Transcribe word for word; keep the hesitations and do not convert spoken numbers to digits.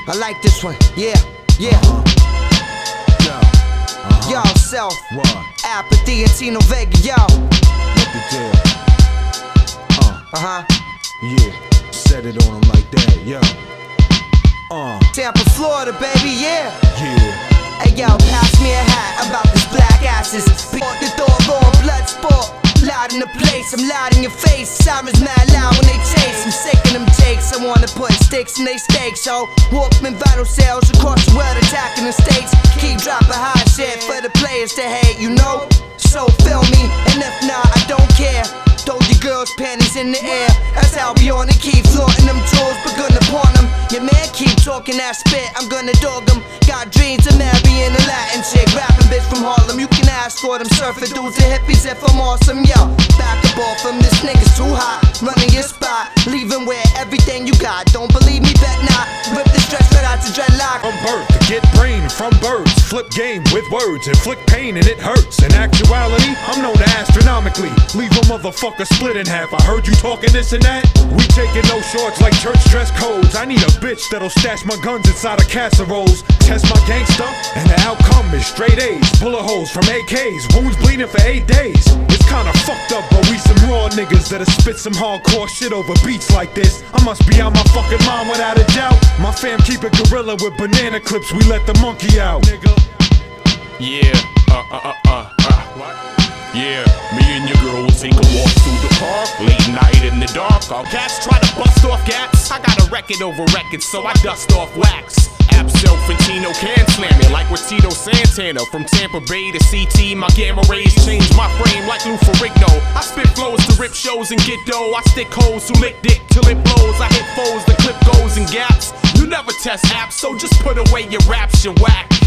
I like this one, yeah, yeah. Uh-huh. Yo, uh-huh. Yo, self, What? Apathy and Tino Vega, yo. What the deal? Uh, Uh-huh. yeah, set it on 'em like that, yo. Uh, Tampa, Florida, baby, yeah. yeah. Hey yo, pass me a hat about these black asses. Put the door on, blood sport. Loud in the place, I'm loud in your face. Sirens mad loud when they chase. I'm sick of them jakes. I wanna put sticks in they steaks. So Walkman vital sales across the world attacking the states. Keep dropping high shit for the players to hate, you know. So feel me, and if not, I don't care. Throw your girls' panties in the air. That's how we on it. Keep flaunting them tools, but gonna pawn them. Your man keep talking that spit, I'm gonna dog him. Got dreams of marrying a Latin chick, rapping bitch from Harlem. You can ask for them surfing dudes and hippies if I'm awesome, yo. Back up off him, this nigga's too hot. Running your spot, leaving with everything you got. Don't believe me, bet not. Rip the stress right out your dreadlock. From birth, to get brain from birds. Flip game with words, inflict pain and it hurts. In actuality, I'm known astronomically. Leave a motherfucker split in half. I heard you talking this and that. We taking no shorts like church dress codes. I need a bitch that'll stash my guns inside of casseroles. Test my gangster, and the outcome is straight A's. Bullet holes from A Ks, wounds bleeding for eight days. It's kinda fucked up, but we some raw niggas that'll spit some hardcore shit over beats like this. I must be on my fucking mind without a doubt. My fam keep it gorilla with banana clips. We let the monkey out, nigga. Yeah, uh, uh, uh, uh, uh. What? Yeah, me and your girl will take a walk through the park, late night in the dark. All cats try to bust off gats. I got a record over records, so I dust off wax. Absol Fantino can slam me like with Tito Santana. From Tampa Bay to C T, my gamma rays change my frame like Lou Ferrigno. I spit flows to rip shows and get dough. I stick hoes who lick dick till it blows. I hit foes, the clip goes in gaps. You never test apps, so just put away your raps, you whack.